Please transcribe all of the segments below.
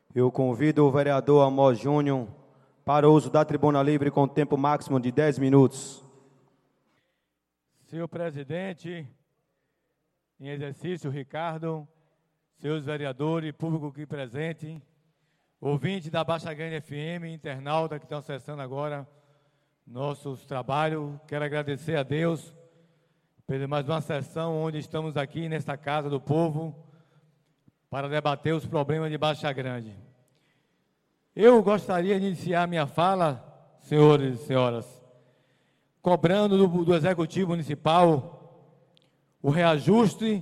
Eu convido o vereador Amós Júnior para o uso da tribuna livre com tempo máximo de 10 minutos. Senhor presidente, em exercício, Ricardo, senhores vereadores, público aqui presente, ouvinte da Baixa Grande FM, internauta que estão acessando agora nossos trabalhos, quero agradecer a Deus por mais uma sessão onde estamos aqui nesta Casa do Povo para debater os problemas de Baixa Grande. Eu gostaria de iniciar minha fala, senhores e senhoras, cobrando do Executivo Municipal o reajuste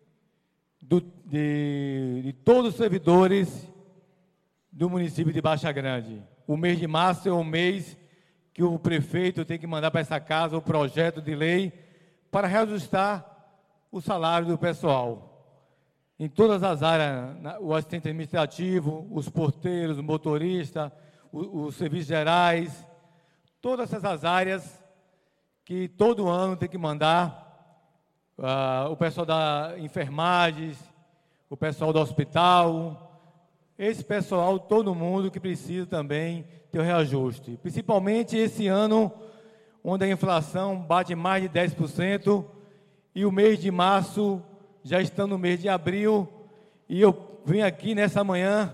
de todos os servidores do município de Baixa Grande. O mês de março é o mês que o prefeito tem que mandar para essa casa o projeto de lei para reajustar o salário do pessoal. Em todas as áreas, o assistente administrativo, os porteiros, o motorista, os serviços gerais, todas essas áreas que todo ano tem que mandar o pessoal da enfermagem, o pessoal do hospital, esse pessoal, todo mundo que precisa também ter o reajuste. Principalmente esse ano, onde a inflação bate mais de 10%, e o mês de março, já estamos no mês de abril, e eu vim aqui nessa manhã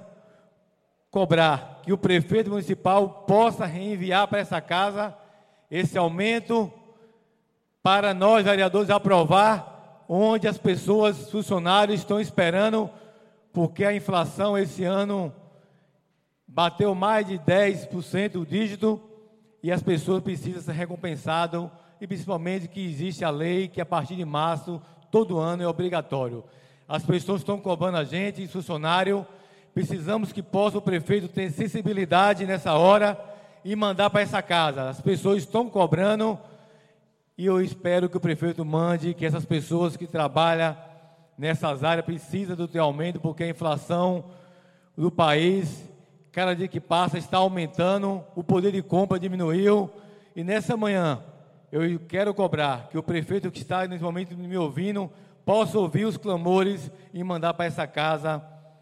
cobrar que o prefeito municipal possa reenviar para essa casa esse aumento para nós, vereadores, aprovar, onde as pessoas, funcionários, estão esperando, porque a inflação esse ano bateu mais de 10% o dígito, e as pessoas precisam ser recompensadas, e principalmente que existe a lei que a partir de março, todo ano é obrigatório. As pessoas estão cobrando a gente, funcionário, precisamos que possa o prefeito ter sensibilidade nessa hora e mandar para essa casa. As pessoas estão cobrando e eu espero que o prefeito mande, que essas pessoas que trabalham nessas áreas precisam do teu aumento, porque a inflação do país, cada dia que passa, está aumentando, o poder de compra diminuiu, e nessa manhã eu quero cobrar que o prefeito que está nesse momento me ouvindo possa ouvir os clamores e mandar para essa casa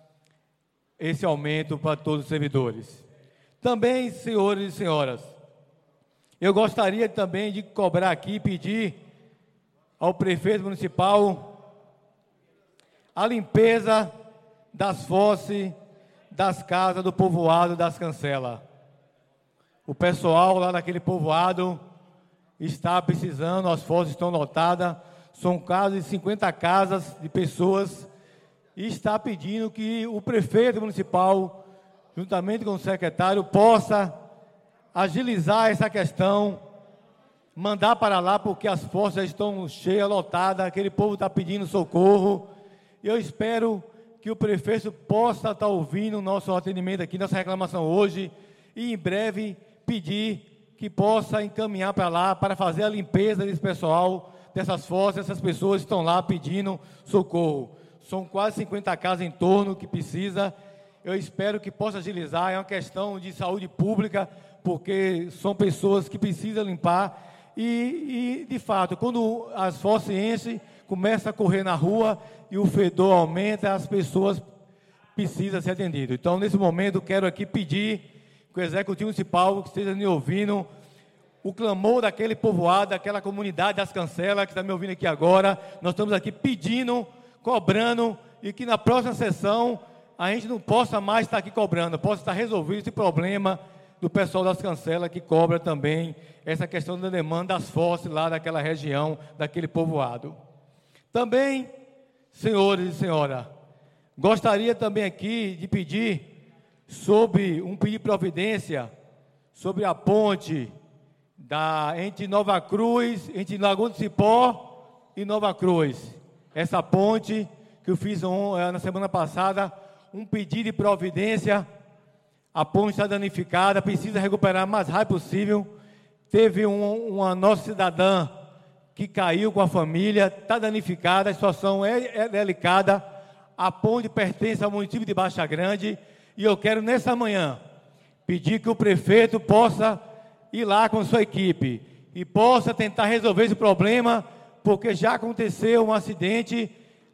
esse aumento para todos os servidores. Também, senhores e senhoras, eu gostaria também de cobrar aqui, pedir ao prefeito municipal a limpeza das fosses das casas do povoado das Cancelas. O pessoal lá daquele povoado está precisando, as fosses estão lotadas, são quase 50 casas de pessoas, e está pedindo que o prefeito municipal, juntamente com o secretário, possa agilizar essa questão, mandar para lá, porque as fosses já estão cheias, lotadas, aquele povo está pedindo socorro. Eu espero que o prefeito possa estar ouvindo o nosso atendimento aqui, nossa reclamação hoje, e em breve pedir que possa encaminhar para lá, para fazer a limpeza desse pessoal, dessas fosses. Essas pessoas estão lá pedindo socorro. São quase 50 casas em torno que precisa. Eu espero que possa agilizar, é uma questão de saúde pública, porque são pessoas que precisam limpar, e de fato, quando as fosses enchem, começa a correr na rua e o fedor aumenta, as pessoas precisam ser atendidas. Então, nesse momento, quero aqui pedir que o Executivo Municipal que esteja me ouvindo, o clamor daquele povoado, daquela comunidade das Cancelas, que está me ouvindo aqui agora, nós estamos aqui pedindo, cobrando, e que na próxima sessão a gente não possa mais estar aqui cobrando, possa estar resolvido esse problema do pessoal das Cancelas, que cobra também essa questão da demanda das fosses lá daquela região, daquele povoado. Também, senhores e senhora, gostaria também aqui de pedir sobre um pedido de providência sobre a ponte entre Nova Cruz, entre Lagoa do Cipó e Nova Cruz. Essa ponte que eu fiz na semana passada, um pedido de providência. A ponte está danificada, precisa recuperar o mais rápido possível. Teve uma nossa cidadã que caiu com a família, está danificada, a situação é delicada. A ponte pertence ao município de Baixa Grande, e eu quero nessa manhã pedir que o prefeito possa ir lá com sua equipe e possa tentar resolver esse problema, porque já aconteceu um acidente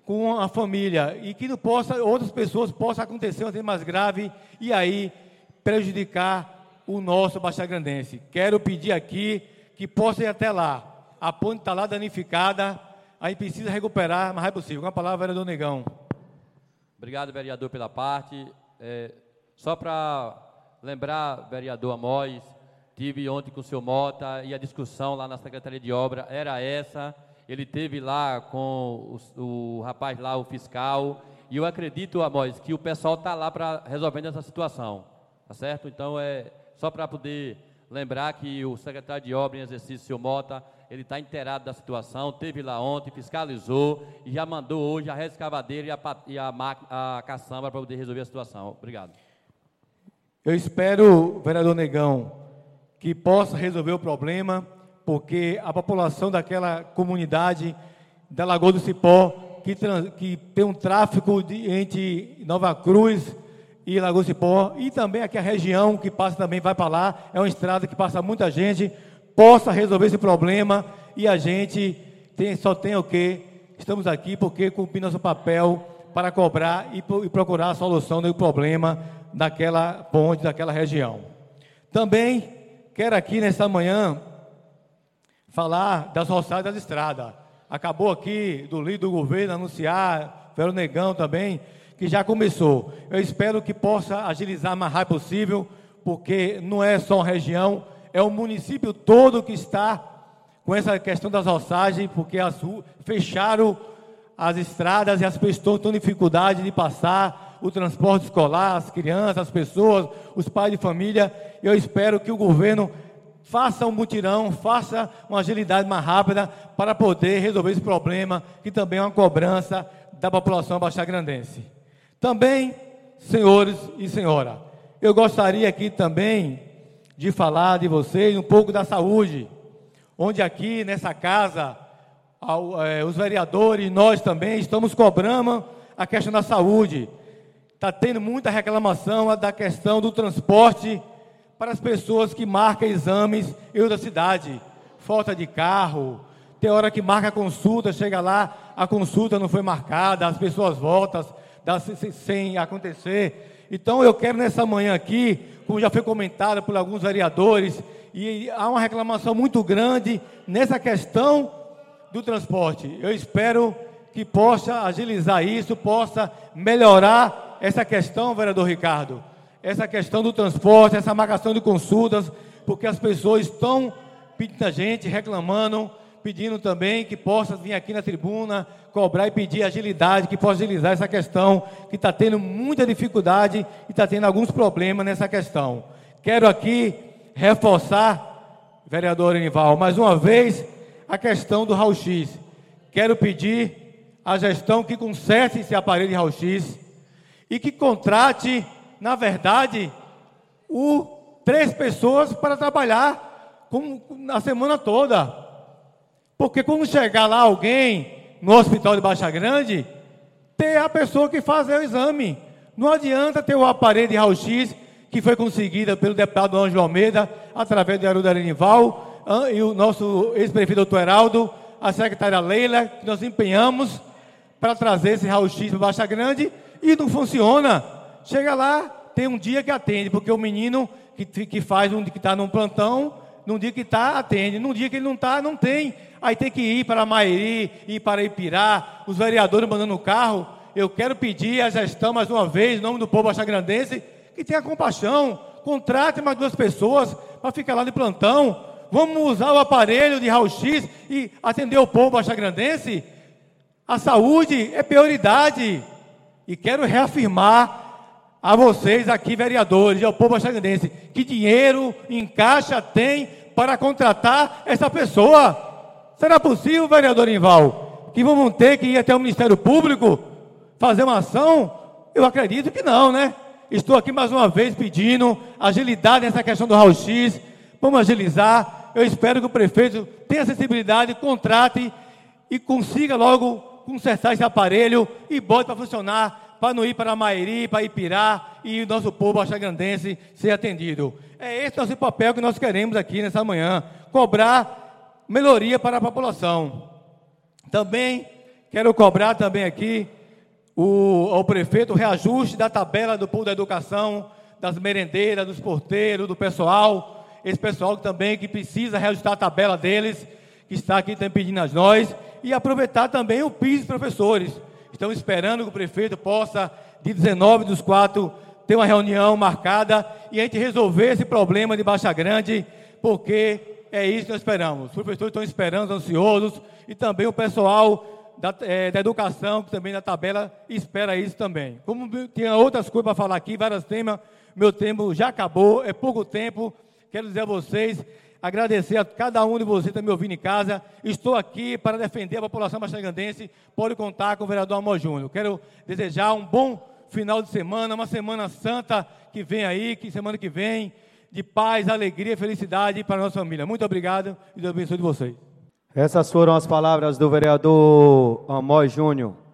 com a família e que não possa, outras pessoas possam acontecer um acidente mais grave e aí prejudicar o nosso baixagrandense. Quero pedir aqui que possa ir até lá. A ponte está lá danificada, aí precisa recuperar o mais rápido possível. Com a palavra, vereador Negão. Obrigado, vereador, pela parte. Só para lembrar, vereador Amós, tive ontem com o senhor Mota e a discussão lá na Secretaria de Obra era essa. Ele teve lá com o rapaz lá, o fiscal, e eu acredito, Amós, que o pessoal está lá para resolvendo essa situação, tá certo? Então, só para poder lembrar que o secretário de Obra em exercício, o senhor Mota, ele está inteirado da situação, teve lá ontem, fiscalizou e já mandou hoje a reescavadeira e a caçamba para poder resolver a situação. Obrigado. Eu espero, vereador Negão, que possa resolver o problema, porque a população daquela comunidade da Lagoa do Cipó, que tem um tráfego entre Nova Cruz e Lagoa do Cipó, e também aqui a região que passa também, vai para lá, é uma estrada que passa muita gente, possa resolver esse problema, e a gente só tem o quê? Estamos aqui porque cumprimos nosso papel para cobrar e procurar a solução do problema daquela ponte, daquela região. Também quero aqui nesta manhã falar das roçadas das estradas. Acabou aqui do líder do governo anunciar, Velho Negão também, que já começou. Eu espero que possa agilizar o mais rápido possível, porque não é só uma região, é o município todo que está com essa questão das roçagens, porque fecharam as estradas e as pessoas estão em dificuldade de passar o transporte escolar, as crianças, as pessoas, os pais de família. Eu espero que o governo faça um mutirão, faça uma agilidade mais rápida para poder resolver esse problema, que também é uma cobrança da população baixagrandense. Também, senhores e senhora, eu gostaria aqui também de falar de vocês um pouco da saúde, onde aqui nessa casa, os vereadores, nós também estamos cobrando a questão da saúde. Está tendo muita reclamação da questão do transporte para as pessoas que marcam exames em outra cidade. Falta de carro, tem hora que marca a consulta, chega lá, a consulta não foi marcada, as pessoas voltam sem acontecer. Então eu quero nessa manhã aqui, como já foi comentado por alguns vereadores, e há uma reclamação muito grande nessa questão do transporte. Eu espero que possa agilizar isso, possa melhorar essa questão, vereador Ricardo, essa questão do transporte, essa marcação de consultas, porque as pessoas estão pedindo a gente, reclamando, pedindo também que possa vir aqui na tribuna, cobrar e pedir agilidade, que possa agilizar essa questão, que está tendo muita dificuldade e está tendo alguns problemas nessa questão. Quero aqui reforçar, vereador Enival, mais uma vez, a questão do raio-x. Quero pedir à gestão que conserte esse aparelho de raio-x e que contrate, na verdade, 3 pessoas para trabalhar na semana toda. Porque quando chegar lá alguém no hospital de Baixa Grande, ter a pessoa que faz o exame. Não adianta ter o aparelho de raio-x que foi conseguido pelo deputado Ângelo Almeida, através do Haroldo Arenival, e o nosso ex-prefeito doutor Heraldo, a secretária Leila, que nós empenhamos para trazer esse raio-x para Baixa Grande, e não funciona. Chega lá, tem um dia que atende, porque o menino que faz, que está num plantão, num dia que está, atende, num dia que ele não está, não tem. Aí tem que ir para Mairi, ir para Ipirá, os vereadores mandando o carro. Eu quero pedir à gestão, mais uma vez, em nome do povo baixagrandense, que tenha compaixão, contrate mais 2 pessoas para ficar lá de plantão. Vamos usar o aparelho de raio-x e atender o povo baixagrandense. A saúde é prioridade. E quero reafirmar a vocês aqui, vereadores, e ao povo baixagrandense, que dinheiro em caixa tem para contratar essa pessoa. Será possível, vereador Inval, que vamos ter que ir até o Ministério Público fazer uma ação? Eu acredito que não, né? Estou aqui mais uma vez pedindo agilidade nessa questão do raio-x. Vamos agilizar. Eu espero que o prefeito tenha sensibilidade, contrate e consiga logo consertar esse aparelho e bote para funcionar, para não ir para Mairi, para Ipirá e o nosso povo baixagrandense ser atendido. É esse nosso papel que nós queremos aqui nessa manhã, cobrar melhoria para a população. Também Quero cobrar também aqui ao prefeito o reajuste da tabela do pool da educação, das merendeiras, dos porteiros, do pessoal, esse pessoal também que precisa reajustar a tabela deles, que está aqui também pedindo a nós, e aproveitar também o PIS dos professores. Estamos esperando que o prefeito possa, de 19/4, ter uma reunião marcada e a gente resolver esse problema de Baixa Grande, porque é isso que nós esperamos. Os professores estão esperando, ansiosos, e também o pessoal da educação, que também na tabela espera isso também. Como tinha outras coisas para falar aqui, vários temas, meu tempo já acabou, é pouco tempo. Quero dizer a vocês, agradecer a cada um de vocês que está me ouvindo em casa. Estou aqui para defender a população baixagrandense, pode contar com o vereador Amor Júnior. Quero desejar um bom final de semana, uma semana santa que vem aí, que semana que vem, de paz, alegria e felicidade para a nossa família. Muito obrigado e Deus abençoe de vocês. Essas foram as palavras do vereador Amor Júnior.